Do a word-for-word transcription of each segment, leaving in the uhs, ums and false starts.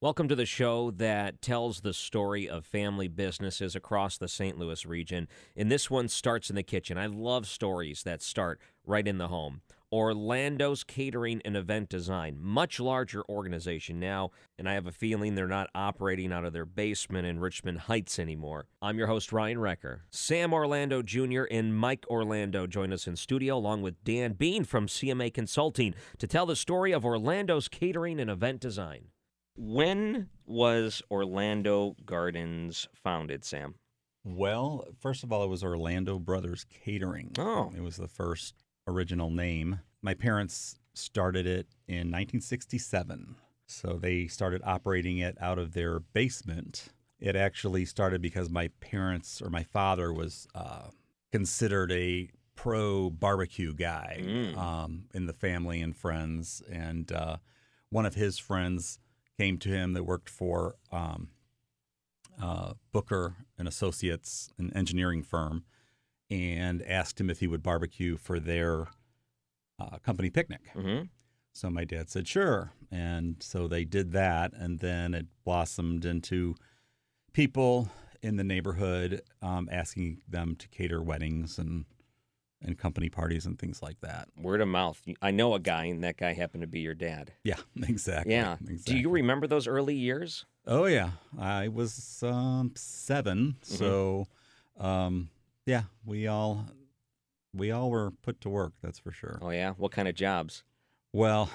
Welcome to the show that tells the story of family businesses across the Saint Louis region. And this one starts in the kitchen. I love stories that start right in the home. Orlando's Catering and Event Design, much larger organization now, and I have a feeling they're not operating out of their basement in Richmond Heights anymore. I'm your host, Ryan Recker. Sam Orlando Junior and Mike Orlando join us in studio, along with Dan Bean from C M A Consulting, to tell the story of Orlando's Catering and Event Design. When was Orlando Gardens founded, Sam? Well, first of all, it was Orlando Brothers Catering. Oh. It was the first original name. My parents started it in nineteen sixty-seven. So they started operating it out of their basement. It actually started because my parents, or my father, was uh, considered a pro barbecue guy Mm. um, in the family and friends. And uh, one of his friends came to him that worked for um, uh, Booker and Associates, an engineering firm, and asked him if he would barbecue for their uh, company picnic. Mm-hmm. So my dad said, sure. And so they did that, and then it blossomed into people in the neighborhood um, asking them to cater weddings and and company parties and things like that. Word of mouth. I know a guy, and that guy happened to be your dad. Yeah, exactly. Yeah. Exactly. Do you remember those early years? Oh, yeah. I was um, seven, Mm-hmm. so um, yeah, we all we all were put to work, that's for sure. Oh, yeah? What kind of jobs? Well,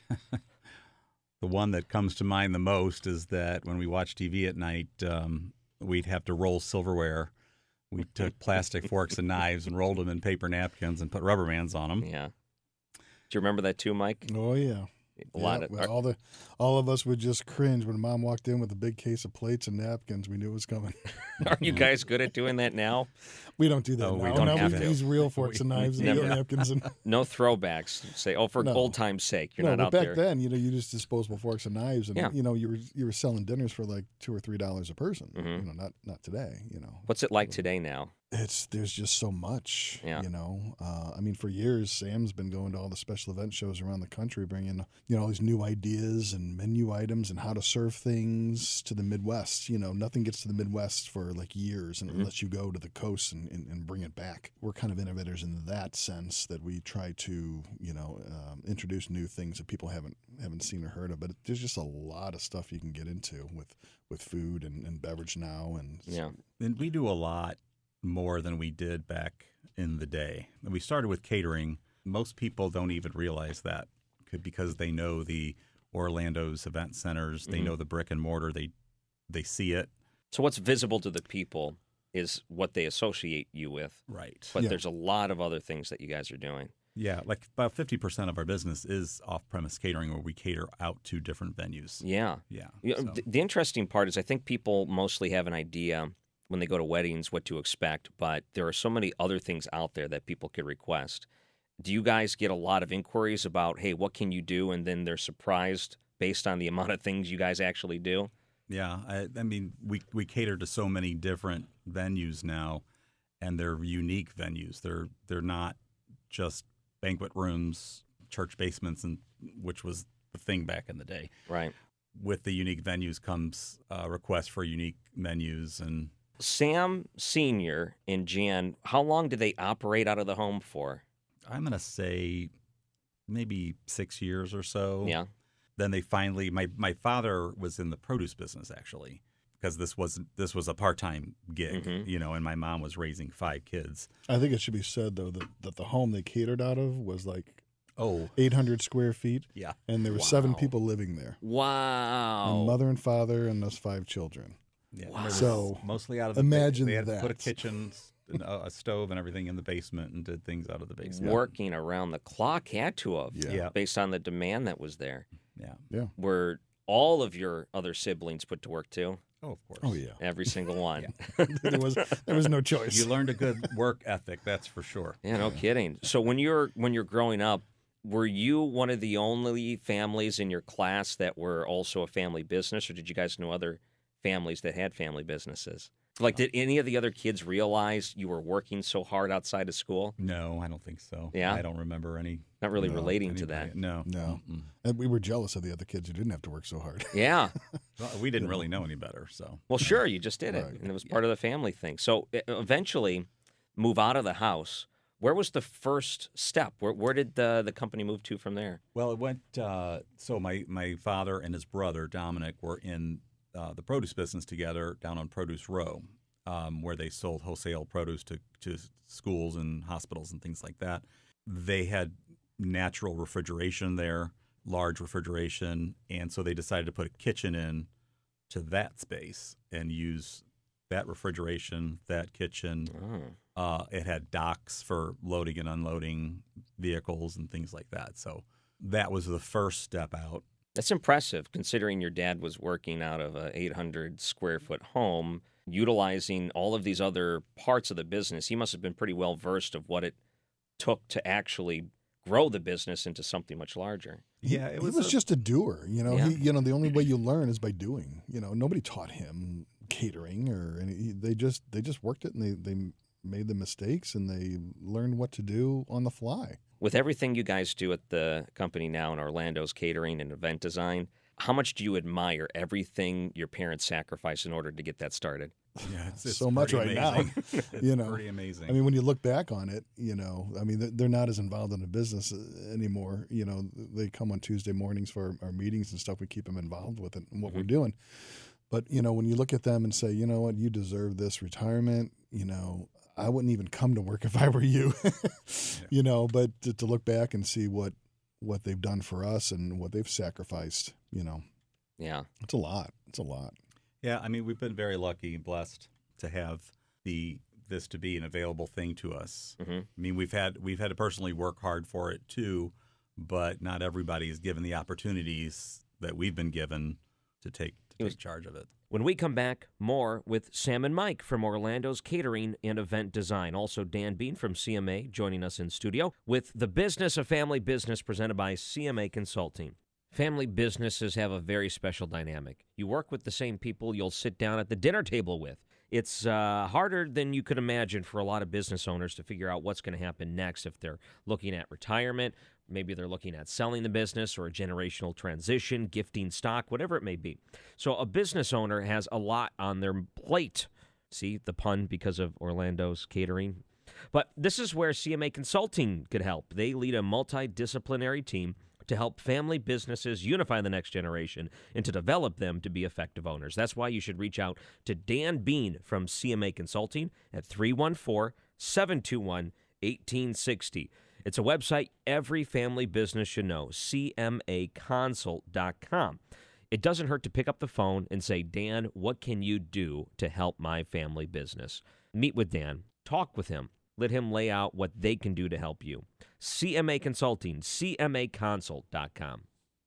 the one that comes to mind the most is that when we watch T V at night, um, we'd have to roll silverware. We took plastic forks and knives and rolled them in paper napkins and put rubber bands on them. Yeah. Do you remember that too, Mike? Oh yeah, A lot yeah, of well, all the all of us would just cringe when Mom walked in with a big case of plates and napkins. We knew it was coming. Are you guys good at doing that now? We don't do that No, we now. don't now have we to. use real forks and knives and Never. real napkins. And No throwbacks. Say, oh, for No. old time's sake, you're no, not but out back there. then, you know, you used disposable forks and knives, and Yeah. you know, you were you were selling dinners for like two or three dollars a person. Mhm. You know, not not today. You know, What's it like today now? it's there's just so much. Yeah. You know, uh, I mean, for years, Sam's been going to all the special event shows around the country, bringing you know all these new ideas and menu items and how to serve things to the Midwest. You know, nothing gets to the Midwest for like years, and Mhm. unless you go to the coast and, and, and bring it back. We're kind of innovators in that sense that we try to you know um, introduce new things that people haven't haven't seen or heard of. But there's just a lot of stuff you can get into with with food and, and beverage now, and Yeah. And we do a lot more than we did back in the day. We started with catering. Most people don't even realize that could- because they know the Orlando's event centers, they Mhm. know the brick and mortar, they they see it. So what's visible to the people is what they associate you with. Right. But Yeah. there's a lot of other things that you guys are doing. Yeah, like about fifty percent of our business is off-premise catering where we cater out to different venues. Yeah. Yeah. Yeah, so- th- The interesting part is I think people mostly have an idea when they go to weddings what to expect, but there are so many other things out there that people could request. Do you guys get a lot of inquiries about, hey, what can you do? And then they're surprised based on the amount of things you guys actually do? Yeah, I, I mean, we we cater to so many different venues now, and they're unique venues. They're they're not just banquet rooms, church basements, and which was the thing back in the day. Right. With the unique venues comes uh, requests for unique menus, and Sam Senior and Jan, how long did they operate out of the home for? I'm gonna say maybe six years or so. Yeah. Then they finally, my my father was in the produce business actually, because this was this was a part time gig, Mhm. you know, and my mom was raising five kids. I think it should be said though that, that the home they catered out of was like Oh, eight hundred square feet, yeah. and there were seven Wow. people living there. Wow. A mother and father and those five children. Yeah, Wow. there was So, mostly out of the imagine they had to put a that. kitchen, and a a stove, and everything in the basement, and did things out of the basement. Working around the clock had to have, Yeah. Yeah, based on the demand that was there. yeah. Were all of your other siblings put to work too? Oh, of course. Oh yeah, Every single one. there was there was no choice. You learned a good work ethic, that's for sure. Yeah, no kidding. So when you're when you're growing up, were you one of the only families in your class that were also a family business, or did you guys know other families that had family businesses? Like, did any of the other kids realize you were working so hard outside of school? No, I don't think so. Yeah? I don't remember any. Not really No, relating to anybody- that. No. No. Mm-mm. And we were jealous of the other kids who didn't have to work so hard. Yeah. Well, we didn't really know any better, so. Well, sure, you just did it, Right. and it was part of the family thing. So e- eventually, move out of the house. Where was the first step? Where where did the the company move to from there? Well, it went. Uh, so my my father and his brother Dominic were in uh, the produce business together down on Produce Row, um, where they sold wholesale produce to to schools and hospitals and things like that. They had natural refrigeration there, large refrigeration, and so they decided to put a kitchen in to that space and use that refrigeration, that kitchen. Oh. Uh, it had docks for loading and unloading vehicles and things like that. So that was the first step out. That's impressive, considering your dad was working out of a eight hundred square foot home, utilizing all of these other parts of the business. He must have been pretty well versed of what it took to actually grow the business into something much larger. Yeah, it he was, was a- just a doer. You know, Yeah. he, you know, the only way you learn is by doing. You know, nobody taught him catering or any. They just they just worked it and they they made the mistakes and they learned what to do on the fly. With everything you guys do at the company now in Orlando's catering and event design, how much do you admire everything your parents sacrificed in order to get that started? Yeah, it's, it's So much pretty right now, amazing. It's you know. pretty amazing. I mean, when you look back on it, you know, I mean, they're- they're not as involved in the business uh, anymore. You know, they come on Tuesday mornings for our, our meetings and stuff. We keep them involved with it and what we're doing. But, you know, when you look at them and say, you know what, you deserve this retirement, you know, I wouldn't even come to work if I were you, you know, but to, to look back and see what, what they've done for us and what they've sacrificed, you know, Yeah. it's a lot. It's a lot. yeah, I mean, we've been very lucky and blessed to have the this to be an available thing to us. hmm I mean, we've had we've had to personally work hard for it too, but not everybody is given the opportunities that we've been given to take to It was- take charge of it. When we come back, more with Sam and Mike from Orlando's Catering and Event Design. Also, Dan Bean from C M A joining us in studio with The Business of Family Business presented by C M A Consulting. Family businesses have a very special dynamic. You work with the same people you'll sit down at the dinner table with. It's uh, harder than you could imagine for a lot of business owners to figure out what's going to happen next if they're looking at retirement. Maybe they're looking at selling the business or a generational transition, gifting stock, whatever it may be. So a business owner has a lot on their plate. See the pun because of Orlando's catering? But this is where C M A Consulting could help. They lead a multidisciplinary team to help family businesses unify the next generation and to develop them to be effective owners. That's why you should reach out to Dan Bean from C M A Consulting at three one four, seven two one, one eight six zero. It's a website every family business should know, C M A consult dot com. It doesn't hurt to pick up the phone and say, Dan, what can you do to help my family business? Meet with Dan. Talk with him. Let him lay out what they can do to help you. C M A Consulting, C M A consult dot com.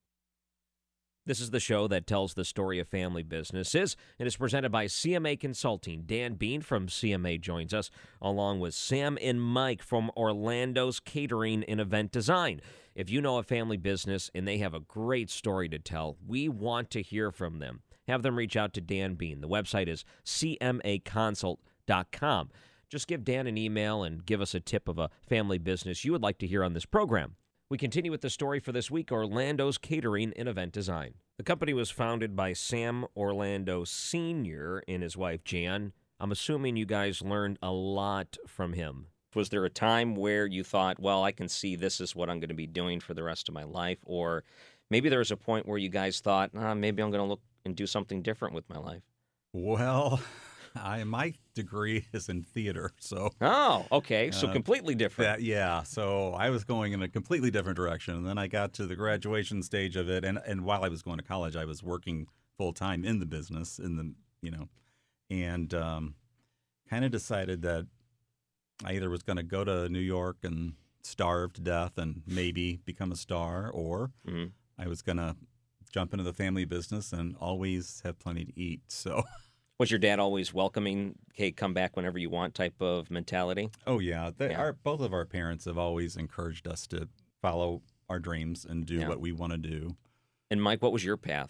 This is the show that tells the story of family businesses. It is presented by C M A Consulting. Dan Bean from C M A joins us, along with Sam and Mike from Orlando's Catering and Event Design. If you know a family business and they have a great story to tell, we want to hear from them. Have them reach out to Dan Bean. The website is C M A consult dot com. Just give Dan an email and give us a tip of a family business you would like to hear on this program. We continue with the story for this week, Orlando's Catering and Event Design. The company was founded by Sam Orlando Senior and his wife, Jan. I'm assuming you guys learned a lot from him. Was there a time where you thought, well, I can see this is what I'm going to be doing for the rest of my life? Or maybe there was a point where you guys thought, ah, maybe I'm going to look and do something different with my life. Well, I my degree is in theater, so Oh, okay. So Uh, completely different. that yeah. So I was going in a completely different direction, and then I got to the graduation stage of it, and and while I was going to college, I was working full time in the business, in the you know, and um, kind of decided that I either was going to go to New York and starve to death and maybe become a star, or Mhm. I was going to jump into the family business and always have plenty to eat. So. Was your dad always welcoming, hey, come back whenever you want type of mentality? Oh yeah, they, Yeah. Our both of our parents have always encouraged us to follow our dreams and do Yeah. what we want to do. And Mike, what was your path?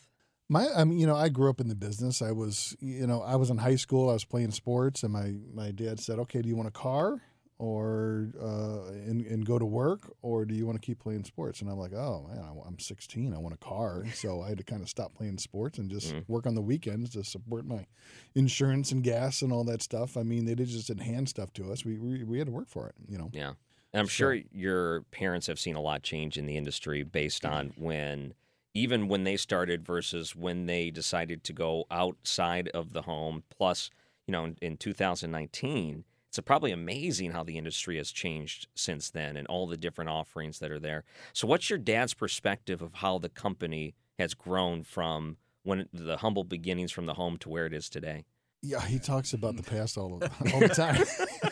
My, I mean, you know, I grew up in the business. I was, you know, I was in high school. I was playing sports, and my my dad said, "Okay, do you want a car, or uh, and and go to work, or do you want to keep playing sports?" And I'm like, "Oh man, I, I'm sixteen. I want a car." So I had to kind of stop playing sports and just Mm. work on the weekends to support my insurance and gas and all that stuff. I mean, they did just didn't hand stuff to us. We we, we had to work for it, you know. Yeah. And I'm So- sure your parents have seen a lot change in the industry based on when, even when they started versus when they decided to go outside of the home. Plus, you know, in, in two thousand nineteen, it's probably amazing how the industry has changed since then and all the different offerings that are there. So what's your dad's perspective of how the company has grown from when the humble beginnings from the home to where it is today? Yeah, he talks about the past all the, all the time.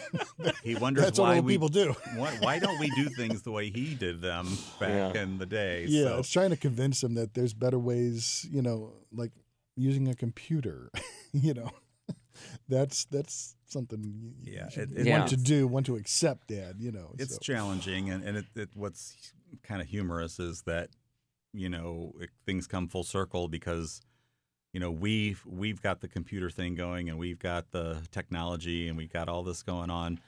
He wonders That's why what old we people do. why, why don't we do things the way he did them back Yeah. in the day? Yeah, So, it's trying to convince them that there's better ways, you know, like using a computer, you know. That's that's something you, you Yeah, should it- it- Yeah. want to do, want to accept, Dad, you know. it's so. challenging, and, and it, it, what's kind of humorous is that, you know, it, things come full circle because, you know, we've we've got the computer thing going, and we've got the technology, and we've got all this going on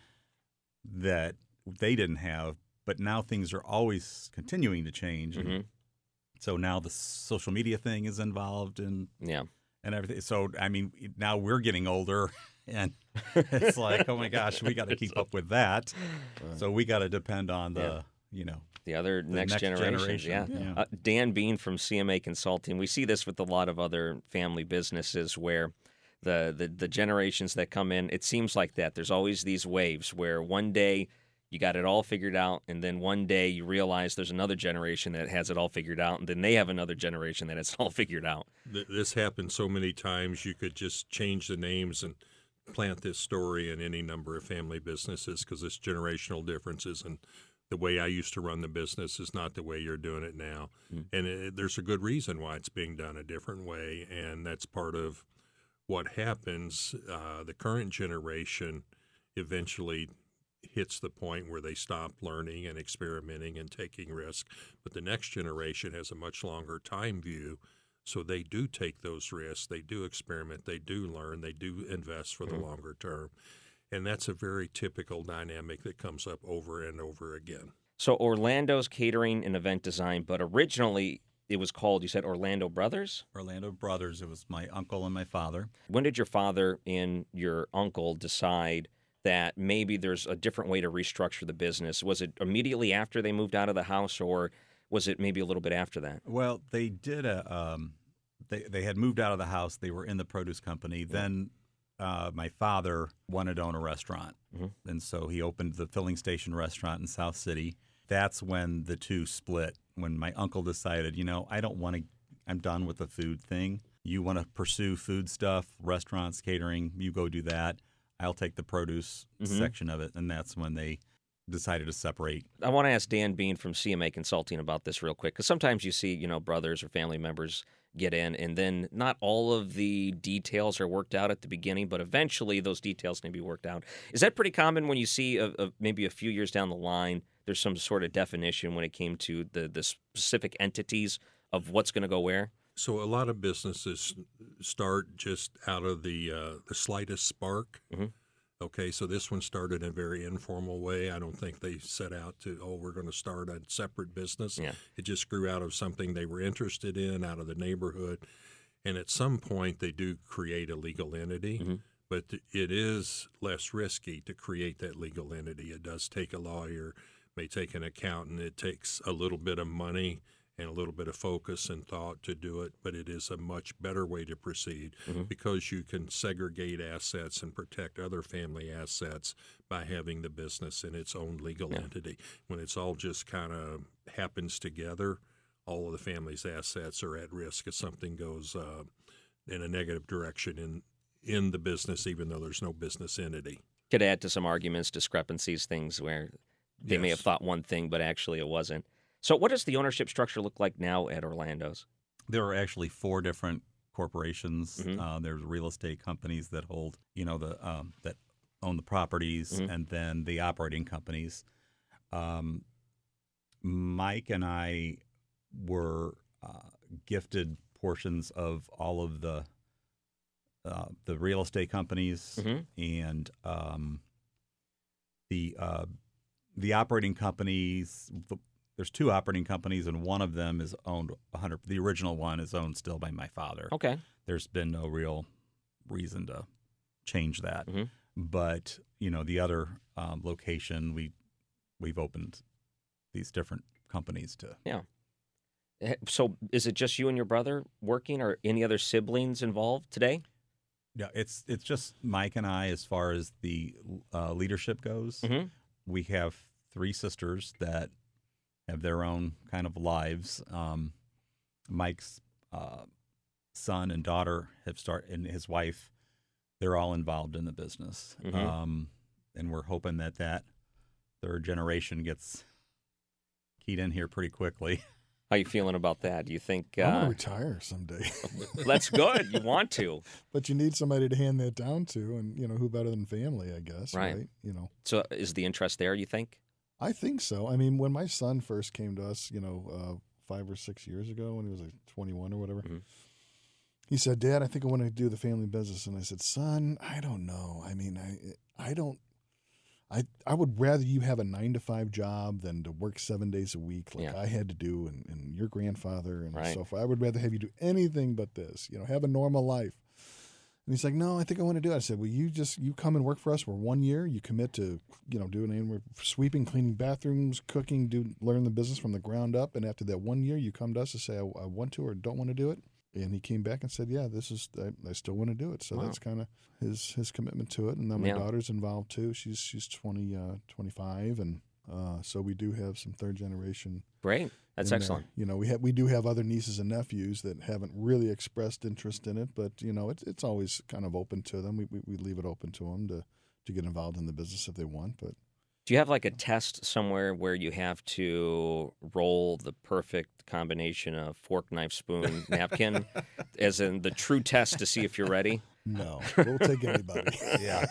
that they didn't have. But now things are always continuing to change, and Mhm. so now the social media thing is involved, and Yeah. and everything. So I mean, now we're getting older, and it's like, oh my gosh, we got to keep up with that. So we got to depend on the, Yeah. you know, The other the next, next generations, generation. yeah. Yeah. Uh, Dan Bean from C M A Consulting. We see this with a lot of other family businesses where the, the the generations that come in, it seems like that. There's always these waves where one day you got it all figured out, and then one day you realize there's another generation that has it all figured out, and then they have another generation that has it all figured out. Th- This happened so many times. You could just change the names and plant this story in any number of family businesses because it's generational differences, and the way I used to run the business is not the way you're doing it now. Mm. And it, there's a good reason why it's being done a different way, and that's part of what happens. Uh, the current generation eventually hits the point where they stop learning and experimenting and taking risk, but the next generation has a much longer time view. So they do take those risks, they do experiment, they do learn, they do invest for the Mhm. longer term. And that's a very typical dynamic that comes up over and over again. So Orlando's Catering and Event Design, but originally it was called, you said Orlando Brothers? Orlando Brothers. It was my uncle and my father. When did your father and your uncle decide that maybe there's a different way to restructure the business? Was it immediately after they moved out of the house, or was it maybe a little bit after that? Well, they did a. Um, they they had moved out of the house. They were in the produce company. Then uh, my father wanted to own a restaurant, Mhm. and so he opened the Filling Station restaurant in South City. That's when the two split. When my uncle decided, you know, I don't want to. I'm done with the food thing. You want to pursue food stuff, restaurants, catering. You go do that. I'll take the produce Mhm. section of it, and that's when they decided to separate. I want to ask Dan Bean from C M A Consulting about this real quick, because sometimes you see, you know, brothers or family members get in, and then not all of the details are worked out at the beginning, but eventually those details can be worked out. Is that pretty common when you see a, a, maybe a few years down the line, there's some sort of definition when it came to the, the specific entities of what's going to go where? So a lot of businesses start just out of the uh, the slightest spark. Mhm. Okay, so this one started in a very informal way. I don't think they set out to, oh, we're going to start a separate business. Yeah. It just grew out of something they were interested in, out of the neighborhood. And at some point, they do create a legal entity, Mhm. but th- it is less risky to create that legal entity. It does take a lawyer, may take an accountant. It takes a little bit of money and a little bit of focus and thought to do it, but it is a much better way to proceed Mhm. because you can segregate assets and protect other family assets by having the business in its own legal Yeah. entity. When it's all just kind of happens together, all of the family's assets are at risk if something goes uh, in a negative direction in in the business, even though there's no business entity. Could add to some arguments, discrepancies, things where they may have Yes. thought one thing, but actually it wasn't. So what does the ownership structure look like now at Orlando's? There are actually four different corporations. Mhm. Uh, there's real estate companies that hold, you know, the um, that own the properties, Mhm. and then the operating companies. Um, Mike and I were uh, gifted portions of all of the uh, the real estate companies Mhm. and um, the uh, the operating companies. The, there's two operating companies, and one of them is owned one hundred. The original one is owned still by my father. Okay. There's been no real reason to change that. Mhm. But you know, the other um, location, we we've opened these different companies to. Eh, So is it just you and your brother working, or any other siblings involved today? Yeah, it's it's just Mike and I as far as the uh, leadership goes. Mm-hmm. We have three sisters that have their own kind of lives. Um, Mike's uh, son and daughter have started, and his wife, they're all involved in the business. Mhm. Um, and we're hoping that that third generation gets keyed in here pretty quickly. How you feeling about that? Do you think I want uh, to retire someday. that's good? You want to? But you need somebody to hand that down to, and you know who better than family, I guess, Right. right? You know, So is the interest there? You think? I think so. I mean, when my son first came to us, you know, uh, five or six years ago, when he was like twenty-one or whatever, Mhm. he said, "Dad, I think I want to do the family business." And I said, "Son, I don't know. I mean, I, I don't." I, I would rather you have a nine to five job than to work seven days a week like Yeah. I had to do and, and your grandfather and Right. so forth. I would rather have you do anything but this, you know, have a normal life. And he's like, "No, I think I want to do it." I said, "Well, you just, you come and work for us for one year. You commit to, you know, doing anywhere sweeping, cleaning bathrooms, cooking, do learn the business from the ground up. And after that one year, you come to us and say, I, I want to or don't want to do it." And he came back and said, "Yeah, this is, I, I still want to do it." So Wow. that's kind of his his commitment to it. And then my Yeah. daughter's involved too. She's she's twenty, uh, twenty-five, and uh, so we do have some third generation. Great. That's in there. excellent. You know, we have we do have other nieces and nephews that haven't really expressed interest in it, but you know, it's it's always kind of open to them. We we, we leave it open to them to to get involved in the business if they want. But Do you have like a test somewhere where you have to roll the perfect combination of fork, knife, spoon, napkin, as in the true test to see if you're ready? no, we'll take anybody. Yeah.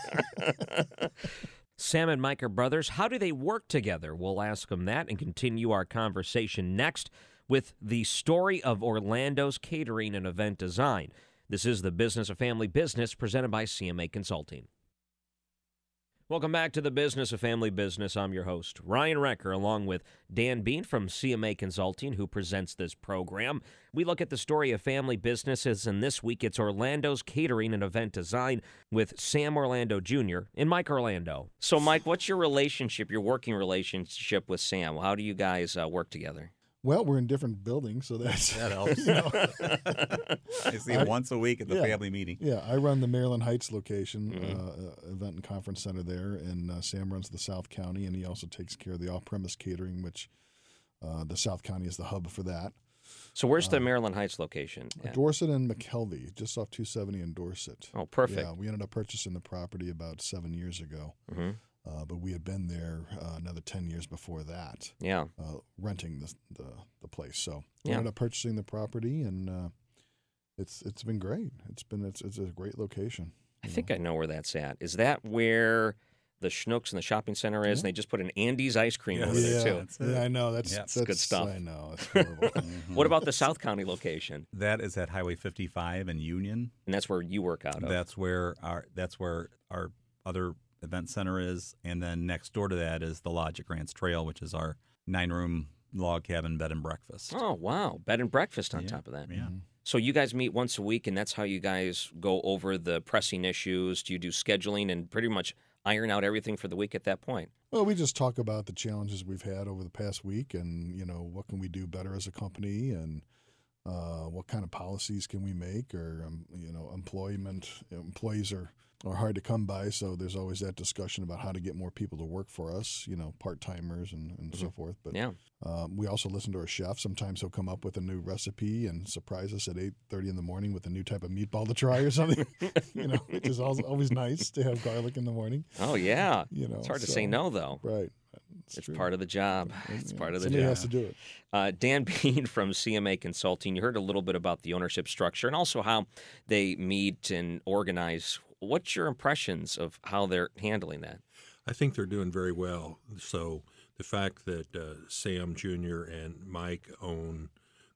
Sam and Mike are brothers. How do they work together? We'll ask them that and continue our conversation next with the story of Orlando's catering and event design. This is the Business of Family Business presented by C M A Consulting. Welcome back to the Business of Family Business. I'm your host, Ryan Recker, along with Dan Bean from C M A Consulting, who presents this program. We look at the story of family businesses, and this week it's Orlando's catering and event design with Sam Orlando Junior and Mike Orlando. So, Mike, what's your relationship, your working relationship with Sam? How do you guys uh, work together? Well, we're in different buildings, so that's That helps. you know. I see I- him once a week at the yeah. family meeting. Yeah, I run the Maryland Heights location, Mhm. uh, uh, event and conference center there, and uh, Sam runs the South County, and he also takes care of the off-premise catering, which uh, the South County is the hub for that. So, where's the Um, Maryland Heights location? at? Dorset and McKelvey, just off two seventy in Dorset. Oh, perfect. Yeah, we ended up purchasing the property about seven years ago, hmm uh, but we had been there uh, another ten years before that, Yeah. uh, renting the, the the place. So we Yeah. ended up purchasing the property, and uh, it's it's been great. It's been it's it's a great location. I you think know. I know where that's at. Is that where the Schnucks and the shopping center is? And they just put an Andy's ice cream Yes. over there, yeah, too. That's it. yeah, I know that's Yeah. that's It's good stuff. I know it's horrible. Mhm. What about the South County location? That is at Highway fifty-five in Union. And that's where you work out of. That's where our that's where our other event center is, and then next door to that is the Lodge at Grants Trail, which is our nine-room log cabin bed and breakfast. Oh, wow. Bed and breakfast on Yeah. top of that. Yeah. Mhm. So you guys meet once a week, and that's how you guys go over the pressing issues. Do you do scheduling and pretty much iron out everything for the week at that point? Well, we just talk about the challenges we've had over the past week, and you know what can we do better as a company, and uh, what kind of policies can we make, or um, you know, employment employees are, are hard to come by, so there's always that discussion about how to get more people to work for us, you know, part timers and, and so forth. But Yeah. um, we also listen to our chef. Sometimes he'll come up with a new recipe and surprise us at eight thirty in the morning with a new type of meatball to try or something. You know, which is always, always nice to have garlic in the morning. Oh, yeah. You know, It's hard to so- say no, though. Right. It's part of the job. It's part of the Somebody job. has to do it. Uh, Dan Bean from C M A Consulting, you heard a little bit about the ownership structure and also how they meet and organize. What's your impressions of how they're handling that? I think they're doing very well. So the fact that uh, Sam Junior and Mike own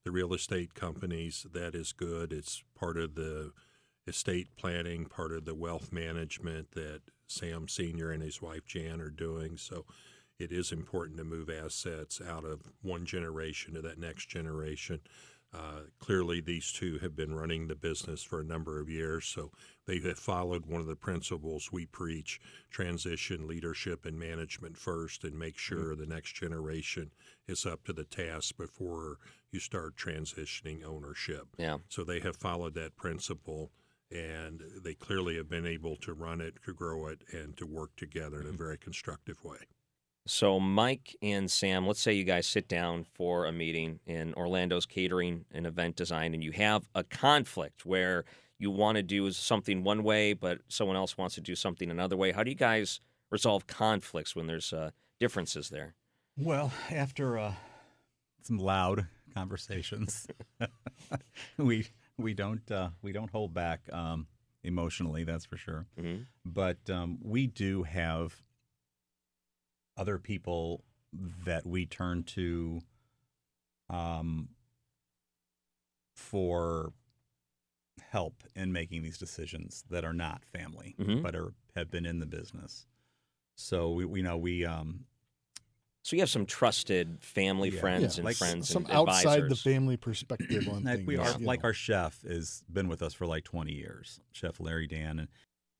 the real estate companies. That is good. It's part of the estate planning, part of the wealth management that Sam Senior and his wife Jan are doing. So it is important to move assets out of one generation to that next generation. Uh, clearly, these two have been running the business for a number of years, so they have followed one of the principles we preach: transition, leadership, and management first, and make sure the next generation is up to the task before you start transitioning ownership. Yeah. So they have followed that principle, and they clearly have been able to run it, to grow it, and to work together in a very constructive way. So Mike and Sam, let's say you guys sit down for a meeting in Orlando's Catering and Event Design, and you have a conflict where you want to do something one way, but someone else wants to do something another way. How do you guys resolve conflicts when there's uh, differences there? Well, after uh, some loud conversations, we we don't uh, we don't hold back um, emotionally. That's for sure. Mm-hmm. But um, we do have other people that we turn to um, for help in making these decisions that are not family, mm-hmm. but are have been in the business. So we, we know we. Um, so you have some trusted family Yeah. friends Yeah, and like friends some and outside the advisors. family perspective on like things. we are, you like know. our chef has been with us for like twenty years, Chef Larry Dan, and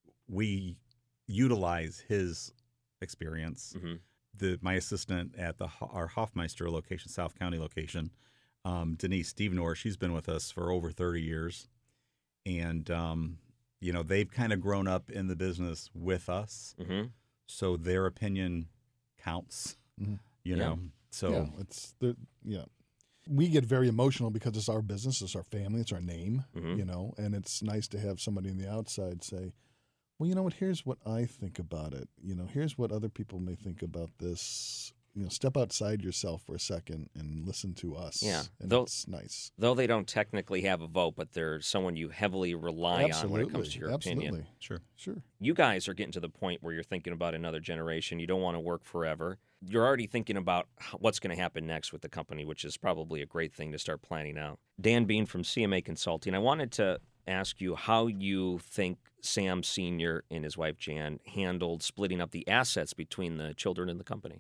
we utilize his experience. Mm-hmm. The my assistant at the our Hoffmeister location, South County location, um, Denise Stevenor, she's been with us for over thirty years, and um, you know they've kind of grown up in the business with us, Mm-hmm. so their opinion counts. Mhm. You Yeah. know, so yeah, it's the yeah. We get very emotional because it's our business, it's our family, it's our name, Mhm. you know, and it's nice to have somebody on the outside say, well, you know what, here's what I think about it. You know, here's what other people may think about this. You know, step outside yourself for a second and listen to us. Yeah. And Though- it's nice. Though they don't technically have a vote, but they're someone you heavily rely Absolutely. on when it comes to your Absolutely. opinion. sure. Sure. You guys are getting to the point where you're thinking about another generation. You don't want to work forever. You're already thinking about h- what's going to happen next with the company, which is probably a great thing to start planning out. Dan Bean from C M A Consulting. I wanted to ask you how you think Sam Senior and his wife Jan handled splitting up the assets between the children and the company.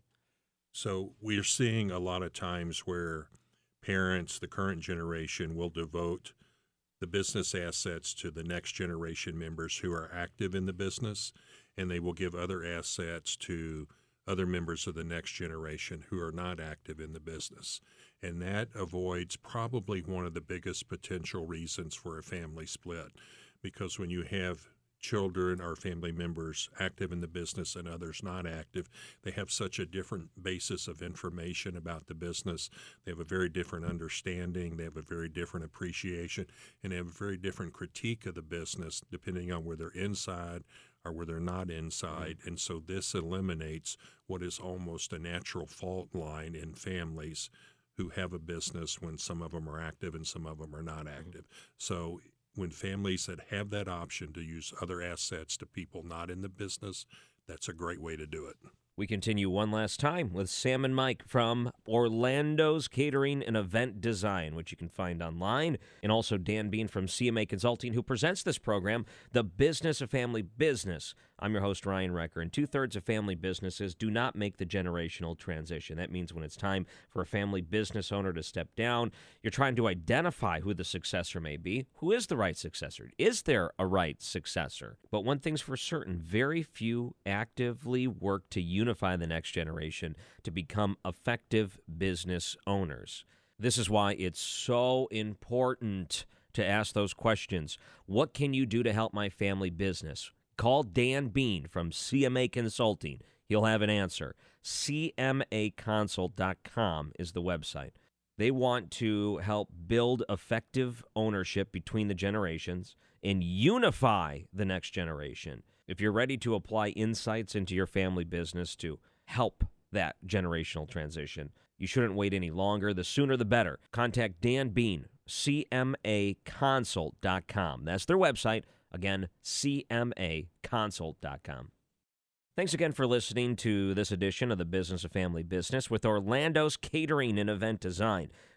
So we're seeing a lot of times where parents, the current generation, will devote the business assets to the next generation members who are active in the business, and they will give other assets to other members of the next generation who are not active in the business. And that avoids probably one of the biggest potential reasons for a family split, because when you have children or family members active in the business and others not active, they have such a different basis of information about the business. They have a very different understanding. They have a very different appreciation, and they have a very different critique of the business depending on where they're inside or where they're not inside. And so this eliminates what is almost a natural fault line in families who have a business when some of them are active and some of them are not active. So when families that have that option to use other assets to people not in the business, that's a great way to do it. We continue one last time with Sam and Mike from Orlando's Catering and Event Design, which you can find online, and also Dan Bean from C M A Consulting, who presents this program, The Business of Family Business. I'm your host, Ryan Recker, and two-thirds of family businesses do not make the generational transition. That means when it's time for a family business owner to step down, you're trying to identify who the successor may be. Who is the right successor? Is there a right successor? But one thing's for certain, very few actively work to unify the next generation to become effective business owners. This is why it's so important to ask those questions. What can you do to help my family business? Call Dan Bean from C M A Consulting. He'll have an answer. C M A consult dot com is the website. They want to help build effective ownership between the generations and unify the next generation. If you're ready to apply insights into your family business to help that generational transition, you shouldn't wait any longer. The sooner the better. Contact Dan Bean, C M A consult dot com. That's their website. Again, C M A consult dot com. Thanks again for listening to this edition of the Business of Family Business with Orlando's Catering and Event Design.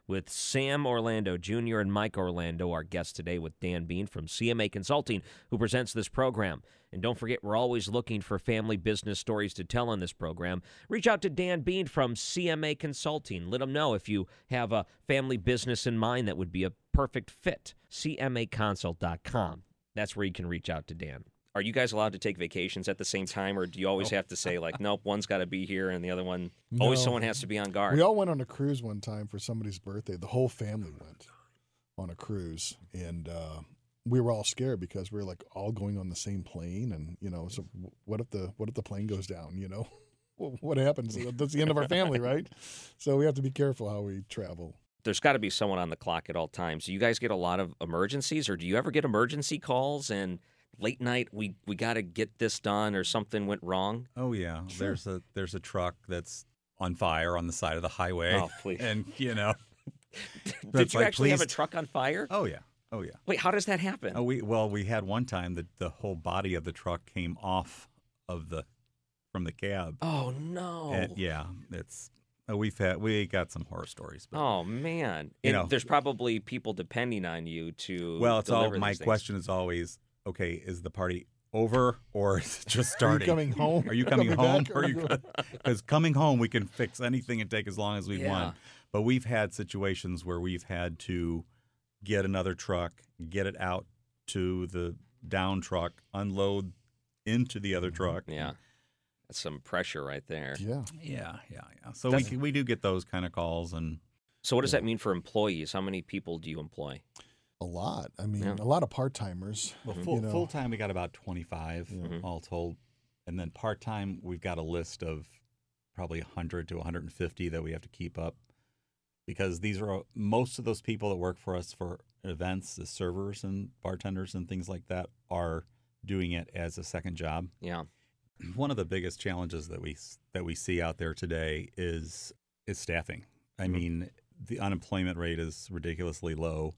with Sam Orlando Junior and Mike Orlando, our guests today, with Dan Bean from C M A Consulting, who presents this program. And don't forget, we're always looking for family business stories to tell on this program. Reach out to Dan Bean from C M A Consulting. Let him know if you have a family business in mind that would be a perfect fit. C M A consult dot com. That's where you can reach out to Dan. Are you guys allowed to take vacations at the same time, or do you always have to say, like, nope, one's got to be here and the other one, always No. someone has to be on guard? We all went on a cruise one time for somebody's birthday. The whole family went on a cruise, and uh, we were all scared because we were like all going on the same plane, and you know, so what if the what if the plane goes down? You know, what happens? That's the end of our family, right? So we have to be careful how we travel. There's got to be someone on the clock at all times. Do you guys get a lot of emergencies, or do you ever get emergency calls and late night, we, we got to get this done, or something went wrong? Oh yeah, Sure. there's a there's a truck that's on fire on the side of the highway. Oh, please. And you know, Did that's you like, actually have a please- truck on fire? oh yeah, oh yeah. Wait, how does that happen? Oh, we well we had one time that the whole body of the truck came off of the from the cab. Oh, no. And, yeah, it's uh, we've had we got some horror stories. But, Oh, man. You And know- there's probably people depending on you to well, it's all deliver my these things. question is always, okay, is the party over or is it just Are starting? you coming home? Are you coming home? back? Or are you because coming home we can fix anything and take as long as we Yeah. want. But we've had situations where we've had to get another truck, get it out to the down truck, unload into the other truck. Yeah. That's some pressure right there. Yeah. Yeah, yeah, yeah. So we Does- can- we do get those kind of calls, and So what does that mean for employees? How many people do you employ? A lot. I mean, Yeah. a lot of part timers. well, You full know. full time we got about twenty-five Mhm. all told, and then part time we've got a list of probably one hundred to one hundred fifty that we have to keep up, because these are most of those people that work for us for events, the servers and bartenders and things like that, are doing it as a second job. Yeah. One of the biggest challenges that we that we see out there today is is staffing. I Mhm. mean, the unemployment rate is ridiculously low,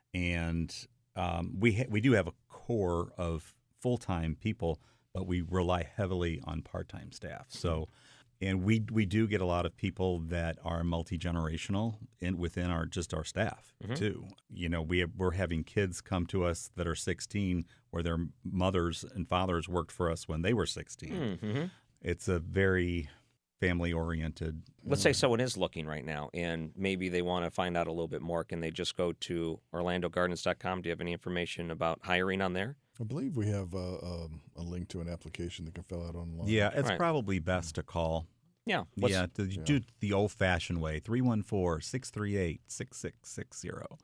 and um, we ha- we do have a core of full time people, but we rely heavily on part time staff. So, and we we do get a lot of people that are multi generational in within our just our staff Mhm. too. You know, we have, we're having kids come to us that are sixteen, where their mothers and fathers worked for us when they were sixteen. Mm-hmm. It's a very family oriented. Let's say someone is looking right now and maybe they want to find out a little bit more. Can they just go to orlando gardens dot com? Do you have any information about hiring on there? I believe we have a, um, a link to an application that can fill out online. Yeah, it's Right. probably best to call. Yeah. What's- yeah, to Yeah. do it the old fashioned way, three one four, six three eight, six six six zero.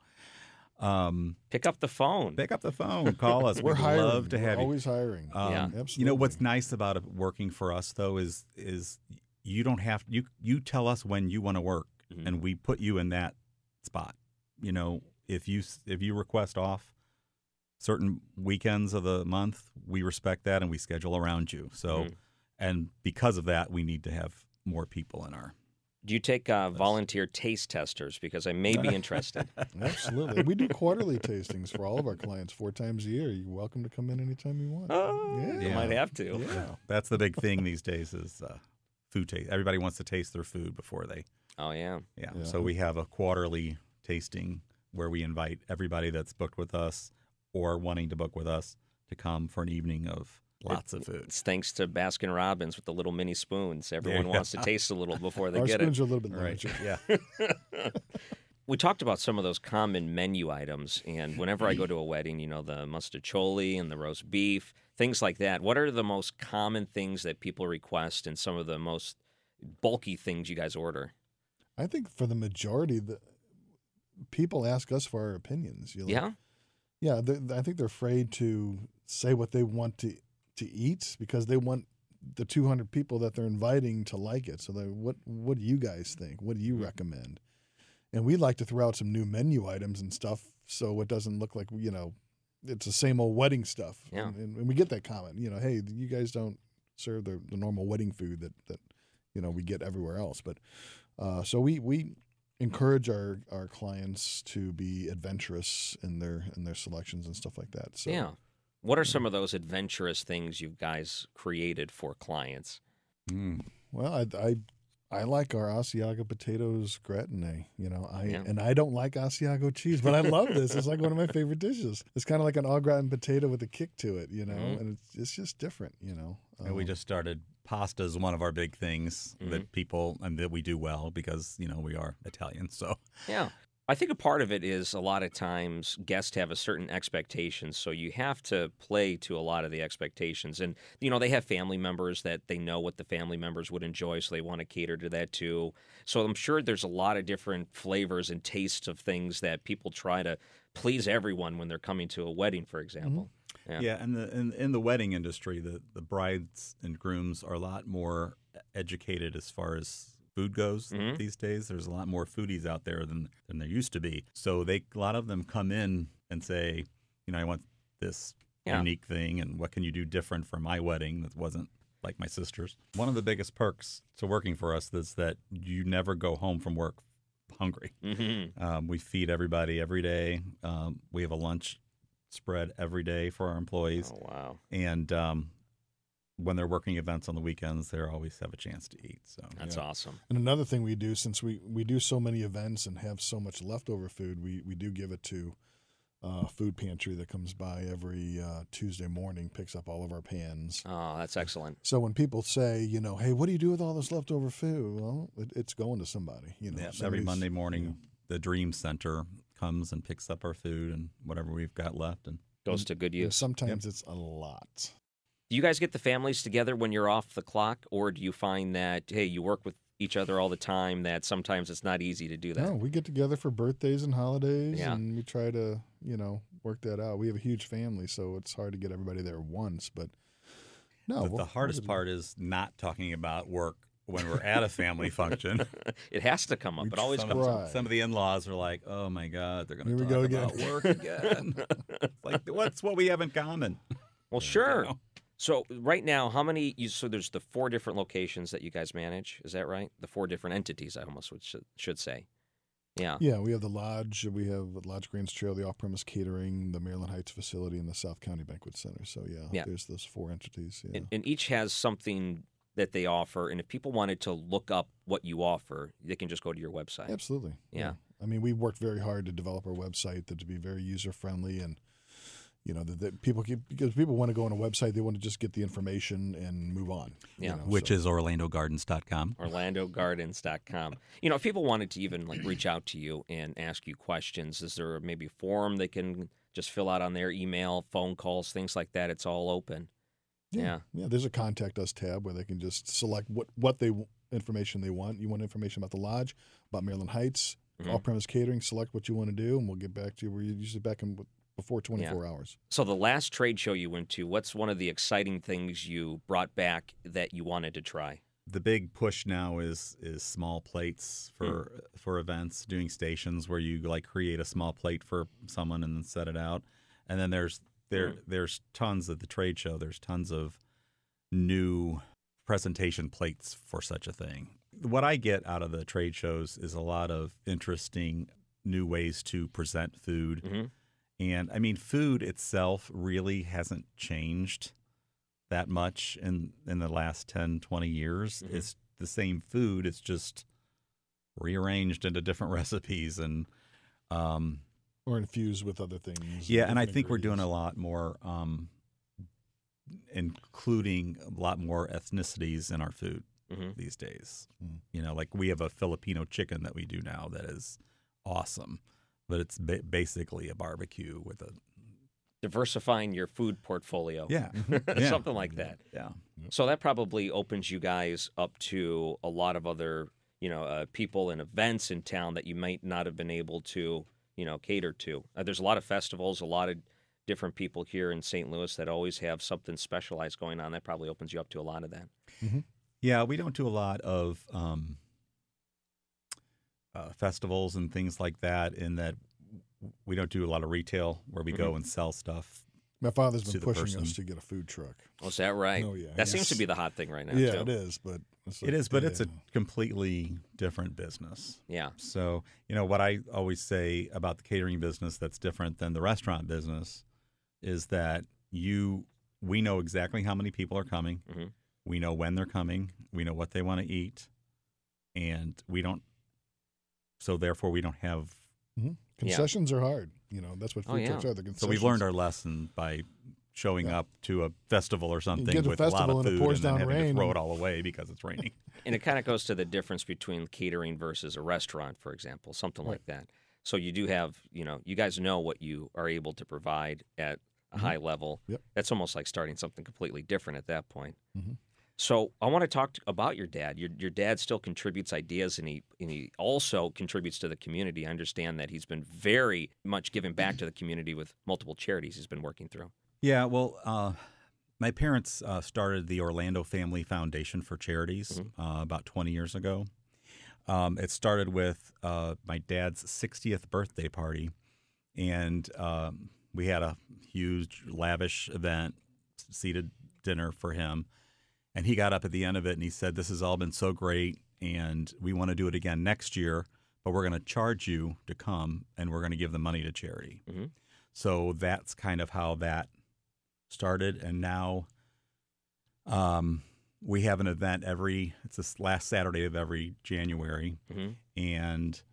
Um, Pick up the phone. pick up the phone, call us. We're We'd hiring. love to We're have you. always hiring. Um, Yeah. Absolutely. You know what's nice about it working for us though is is you don't have you you tell us when you want to work, Mhm. and we put you in that spot. You know, if you s- if you request off certain weekends of the month, we respect that and we schedule around you. So, Mhm. and because of that, we need to have more people in our. Do you take uh, volunteer taste testers? Because I may be interested. Absolutely. We do quarterly tastings for all of our clients four times a year. You're welcome to come in anytime you want. Oh, Yeah. I might have to. Yeah. That's the big thing these days is uh, food taste. Everybody wants to taste their food before they. Oh, yeah. Yeah. Yeah. So we have a quarterly tasting where we invite everybody that's booked with us or wanting to book with us to come for an evening of lots of food. It's thanks to Baskin Robbins with the little mini spoons. Everyone you wants to taste a little before they Our get spoons it. are a little bit Right. larger. Yeah. We talked about some of those common menu items, and whenever I go to a wedding, you know, the mustacholi and the roast beef, things like that. What are the most common things that people request and some of the most bulky things you guys order? I think for the majority, the people ask us for our opinions. You're like, Yeah? Yeah, they- I think they're afraid to say what they want to to eat because they want the two hundred people that they're inviting to like it. So, they, what what do you guys think? What do you Mhm. recommend? And we'd like to throw out some new menu items and stuff so it doesn't look like, you know, it's the same old wedding stuff. Yeah. And, and, and we get that comment, you know, hey, you guys don't serve the, the normal wedding food that, that, you know, we get everywhere else. But uh, so we, we encourage our, our clients to be adventurous in their in their selections and stuff like that. So Yeah. What are some of those adventurous things you guys created for clients? Mm. well, I, I I like our Asiago potatoes gratin. You know, I Yeah. and I don't like Asiago cheese, but I love this. It's like one of my favorite dishes. It's kind of like an au gratin potato with a kick to it, you know, Mhm. and it's it's just different, you know. And we Um, just started pasta is one of our big things Mhm. that people and that we do well because you know we are Italian. So Yeah. I think a part of it is a lot of times guests have a certain expectation, so you have to play to a lot of the expectations. And, you know, they have family members that they know what the family members would enjoy, so they want to cater to that too. So I'm sure there's a lot of different flavors and tastes of things that people try to please everyone when they're coming to a wedding, for example. Yeah. yeah, and the in, in the wedding industry, the the brides and grooms are a lot more educated as far as food goes Mhm. these days. There's a lot more foodies out there than than there used to be. So they a lot of them come in and say, you know, I want this Yeah. unique thing, and what can you do different for my wedding that wasn't like my sister's? One of the biggest perks to working for us is that you never go home from work hungry. hmm Um, we feed everybody every day. Um, we have a lunch spread every day for our employees, Oh, wow. and um, when they're working events on the weekends, they always have a chance to eat. So That's Yeah. awesome. And another thing we do, since we, we do so many events and have so much leftover food, we, we do give it to uh, food pantry that comes by every uh, Tuesday morning, picks up all of our pans. Oh, that's excellent. So when people say, you know, hey, what do you do with all this leftover food? Well, it, it's going to somebody. You know, yeah, every somebody's- Monday morning, you know. the Dream Center comes and picks up our food and whatever we've got left. And Goes to good And use. sometimes it's a lot. Do you guys get the families together when you're off the clock, or do you find that, hey, you work with each other all the time, that sometimes it's not easy to do that? No, we get together for birthdays and holidays, Yeah. and we try to, you know, work that out. We have a huge family, so it's hard to get everybody there once. But no, the, we'll- the we'll hardest get- part is not talking about work when we're at a family function. It has to come up. It always some, comes of, up. Right. some of the in-laws are like, "Oh my God, they're going Here to we talk go again." about work again." It's like, what's what we have in common? Well, You sure. know? So right now, how many? You, so there's the four different locations that you guys manage. Is that right? The four different entities, I almost would, should, should say. Yeah. Yeah, we have the lodge. We have Lodge Grange Trail, the off-premise catering, the Maryland Heights facility, and the South County Banquet Center. So yeah, Yeah. there's those four entities. Yeah. And, and each has something that they offer. And if people wanted to look up what you offer, they can just go to your website. Absolutely. Yeah. I mean, we worked very hard to develop our website that to be very user friendly, and you know that, that people keep, because people want to go on a website, they want to just get the information and move on. you Yeah. know, Which so- is orlando gardens dot com. orlando gardens dot com. You know, if people wanted to even like reach out to you and ask you questions, is there maybe a form they can just fill out on their email, phone calls, things like that? It's all open. Yeah. yeah. There's a contact us tab where they can just select what what they information they want. You want information about the lodge, about Maryland Heights, Mhm. off-premise catering. Select what you want to do, and we'll get back to you. We're usually back in before twenty-four hours. So the last trade show you went to, what's one of the exciting things you brought back that you wanted to try? The big push now is is small plates for for events, doing stations where you like create a small plate for someone and then set it out. And then there's there there's tons at the trade show. There's tons of new presentation plates for such a thing. What I get out of the trade shows is a lot of interesting new ways to present food. Mm-hmm. And I mean, food itself really hasn't changed that much in, in the last ten, twenty years. Mhm. It's the same food. It's just rearranged into different recipes. And um, Or infused with other things. yeah, and I different think we're doing a ingredients. lot more, um, including a lot more ethnicities in our food Mm-hmm. these days. Mm. You know, like we have a Filipino chicken that we do now that is awesome, but it's ba- basically a barbecue with a Diversifying your food portfolio. yeah, yeah. Something like that. yeah. So that probably opens you guys up to a lot of other, you know, uh, people and events in town that you might not have been able to, you know, cater to. Uh, there's a lot of festivals, a lot of different people here in Saint Louis that always have something specialized going on. That probably opens you up to a lot of that. Yeah, we don't do a lot of um, uh, festivals and things like that. In that, we don't do a lot of retail where we go and sell stuff. My father's to been the pushing person. us to get a food truck. Oh, is that right? Oh, yeah. That seems Yes. to be the hot thing right now, Yeah, too. it is, but it's It like, is, but it's a yeah. completely different business. Yeah. So, you know, what I always say about the catering business that's different than the restaurant business is that you, we know exactly how many people are coming. Mhm. We know when they're coming. We know what they want to eat. and we don't. So therefore, we don't have. Mm-hmm. Concessions are hard. You know, that's what food Oh, yeah. trucks are. The concessions. So we've learned our lesson by showing Yeah. up to a festival or something get a with a lot festival of and it food pours and then down having rain to throw and- it all away because it's raining. And it kind of goes to the difference between catering versus a restaurant, for example, something Right. like that. So you do have, you know, you guys know what you are able to provide at a Mhm. high level. Yep. That's almost like starting something completely different at that point. Mhm. So I want to talk to, about your dad. Your your dad still contributes ideas, and he and he also contributes to the community. I understand that he's been very much giving back to the community with multiple charities he's been working through. Yeah, well, uh, my parents uh, started the Orlando Family Foundation for Charities Mhm. uh, about twenty years ago. Um, it started with uh, my dad's sixtieth birthday party, and um, we had a huge, lavish event, seated dinner for him. And he got up at the end of it and he said, "This has all been so great, and we want to do it again next year, but we're going to charge you to come, and we're going to give the money to charity." Mhm. So that's kind of how that started. And now um, we have an event every, it's this last Saturday of every January, Mhm. and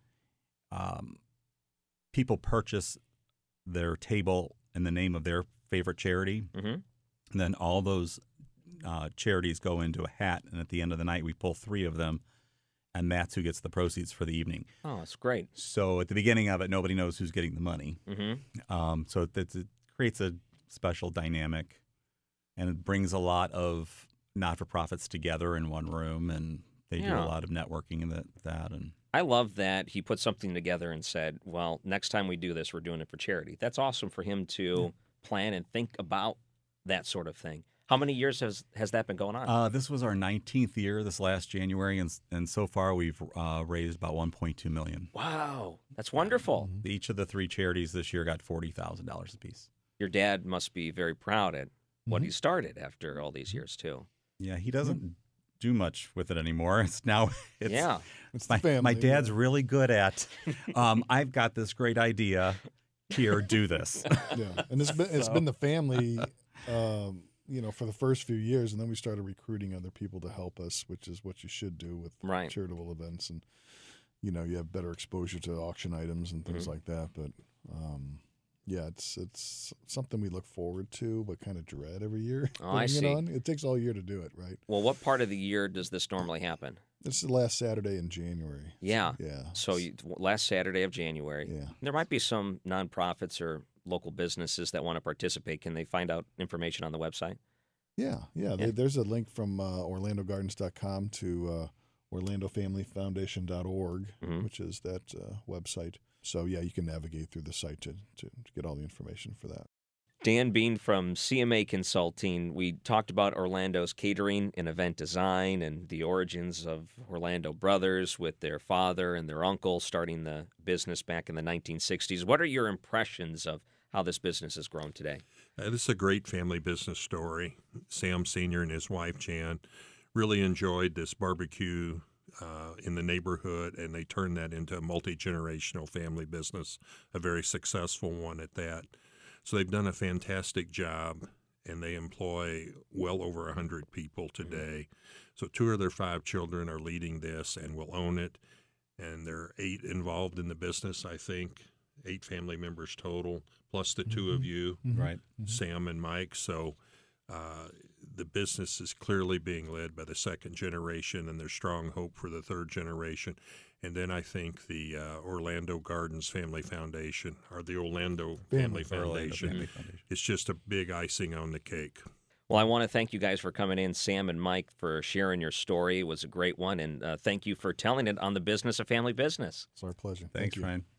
um, people purchase their table in the name of their favorite charity. Mhm. And then all those uh, charities go into a hat, and at the end of the night, we pull three of them, and that's who gets the proceeds for the evening. Oh, that's great. So at the beginning of it, nobody knows who's getting the money. Mm-hmm. Um, so it, it creates a special dynamic, and it brings a lot of not-for-profits together in one room, and they do Yeah. a lot of networking and that. that and I love that he put something together and said, well, next time we do this, we're doing it for charity. That's awesome for him to plan and think about that sort of thing. How many years has, has that been going on? uh, this was our nineteenth year this last January, and and so far we've uh, raised about one point two million dollars. Wow, that's wonderful. Mhm. Each of the three charities this year got forty thousand dollars apiece. Your dad must be very proud at what Mhm. he started after all these years, too. Yeah, he doesn't do much with it anymore. It's now it's Yeah. It's the my, family. my dad's yeah. really good at um, I've got this great idea. Here, do this. Yeah, and it's been it's So- been the family, um, you know, for the first few years, and then we started recruiting other people to help us, which is what you should do with Right. charitable events, and you know, you have better exposure to auction items and things Mhm. like that. But um, yeah, it's it's something we look forward to, but kind of dread every year. Oh, I putting see. It, on. It takes all year to do it, right? Well, what part of the year does this normally happen? It's the last Saturday in January. Yeah. Yeah. So you, last Saturday of January. Yeah. There might be some nonprofits or local businesses that want to participate. Can they find out information on the website? Yeah, yeah. Yeah. They, there's a link from uh, orlando gardens dot com to uh, orlando family foundation dot org, Mhm. which is that uh, website. So, yeah, you can navigate through the site to, to, to get all the information for that. Dan Bean from C M A Consulting. We talked about Orlando's catering and event design and the origins of Orlando Brothers with their father and their uncle starting the business back in the nineteen sixties. What are your impressions of how this business has grown today? Uh, this is a great family business story. Sam Senior and his wife, Jan, really enjoyed this barbecue uh, in the neighborhood, and they turned that into a multi-generational family business, a very successful one at that. So they've done a fantastic job, and they employ well over one hundred people today. So two of their five children are leading this and will own it, and there are eight involved in the business, I think, eight family members total, plus the two of you. Right. Sam and Mike. So uh, the business is clearly being led by the second generation, and there's strong hope for the third generation. And then I think the uh, Orlando Gardens Family Foundation, or the Orlando Family, Family. Orlando Foundation, Family Foundation. is just a big icing on the cake. Well, I want to thank you guys for coming in, Sam and Mike, for sharing your story. It was a great one, and uh, thank you for telling it on the Business of Family Business. It's our pleasure. Thank Thanks, you. Ryan.